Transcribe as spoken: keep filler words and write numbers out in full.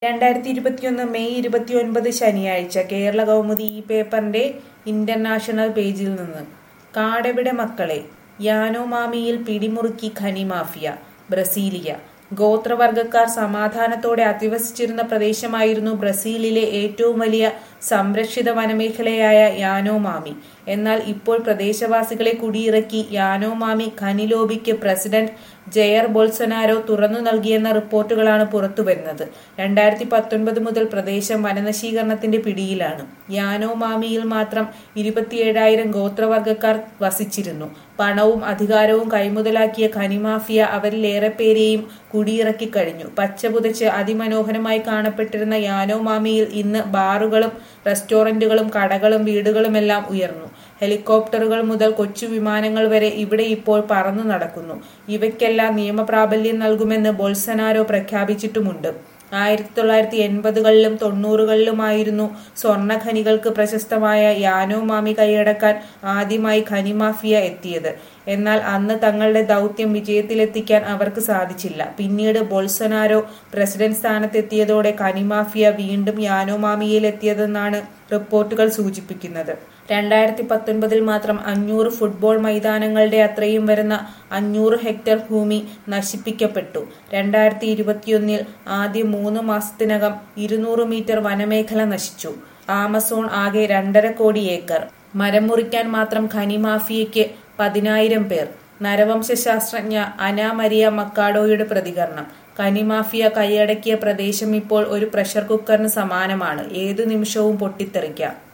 രണ്ടായിരത്തി ഇരുപത്തിയൊന്ന് മെയ് ഇരുപത്തിയൊൻപത് ശനിയാഴ്ച കേരള കൗമുദി ഈ പേപ്പറിന്റെ ഇന്റർനാഷണൽ പേജിൽ നിന്ന് കാടെവിടെ മക്കളെ, യാനോമാമിയിൽ പിടിമുറുക്കി ഖനി മാഫിയ. ബ്രസീലിയ ഗോത്രവർഗക്കാർ സമാധാനത്തോടെ അധിവസിച്ചിരുന്ന പ്രദേശമായിരുന്നു ബ്രസീലിലെ ഏറ്റവും വലിയ സംരക്ഷിത വനമേഖലയായ യാനോമാമി. എന്നാൽ ഇപ്പോൾ പ്രദേശവാസികളെ കുടിയിറക്കി യാനോമാമി ഖനി ലോബിക്ക് പ്രസിഡന്റ് ജയർ ബോൾസനാരോ തുറന്നു നൽകിയെന്ന റിപ്പോർട്ടുകളാണ് പുറത്തുവരുന്നത്. രണ്ടായിരത്തി പത്തൊൻപത് മുതൽ പ്രദേശം വനനശീകരണത്തിന്റെ പിടിയിലാണ്. യാനോമാമിയിൽ മാത്രം ഇരുപത്തിയേഴായിരം ഗോത്രവർഗക്കാർ വസിച്ചിരുന്നു. പണവും അധികാരവും കൈമുതലാക്കിയ ഖനിമാഫിയ അവരിലേറെപ്പേരെയും കുടിയിറക്കി കഴിഞ്ഞു. പച്ചപുതച്ച് അതിമനോഹരമായി കാണപ്പെട്ടിരുന്ന യാനോമാമിയിൽ ഇന്ന് ബാറുകളും റെസ്റ്റോറന്റുകളും കടകളും വീടുകളുമെല്ലാം ഉയർന്നു. ഹെലികോപ്റ്ററുകൾ മുതൽ കൊച്ചു വിമാനങ്ങൾ വരെ ഇവിടെ ഇപ്പോൾ പറന്നു നടക്കുന്നു. ഇവയ്ക്കെല്ലാം നിയമപ്രാബല്യം നൽകുമെന്ന് ബോൾസനാരോ പ്രഖ്യാപിച്ചിട്ടുമുണ്ട്. ആയിരത്തി തൊള്ളായിരത്തി എൺപതുകളിലും തൊണ്ണൂറുകളിലുമായിരുന്നു സ്വർണ്ണ ഖനികൾക്ക് പ്രശസ്തമായ യാനോമാമി കൈയടക്കാൻ ആദ്യമായി ഖനിമാഫിയ എത്തിയത്. എന്നാൽ അന്ന് തങ്ങളുടെ ദൗത്യം വിജയത്തിലെത്തിക്കാൻ അവർക്ക് സാധിച്ചില്ല. പിന്നീട് ബോൾസനാരോ പ്രസിഡന്റ് സ്ഥാനത്തെത്തിയതോടെ ഖനിമാഫിയ വീണ്ടും യാനോമാമിയിലെത്തിയതെന്നാണ് റിപ്പോർട്ടുകൾ സൂചിപ്പിക്കുന്നത്. രണ്ടായിരത്തി പത്തൊൻപതിൽ മാത്രം അഞ്ഞൂറ് ഫുട്ബോൾ മൈതാനങ്ങളുടെ അത്രയും വരുന്ന അഞ്ഞൂറ് ഹെക്ടർ ഭൂമി നശിപ്പിക്കപ്പെട്ടു. രണ്ടായിരത്തി ഇരുപത്തിയൊന്നിൽ ആദ്യ മൂന്ന് മാസത്തിനകം ഇരുന്നൂറ് മീറ്റർ വനമേഖല നശിച്ചു. ആമസോൺ ആകെ രണ്ടര കോടി ഏക്കർ. മരം മുറിക്കാൻ മാത്രം ഖനിമാഫിയയ്ക്ക് പതിനായിരം പേർ. നരവംശാസ്ത്രജ്ഞ അന മരിയ മക്കാഡോയുടെ പ്രതികരണം: ഖനിമാഫിയ കൈയടക്കിയ പ്രദേശം ഇപ്പോൾ ഒരു പ്രഷർ കുക്കറിന് സമാനമാണ്. ഏതു നിമിഷവും പൊട്ടിത്തെറിക്കാം.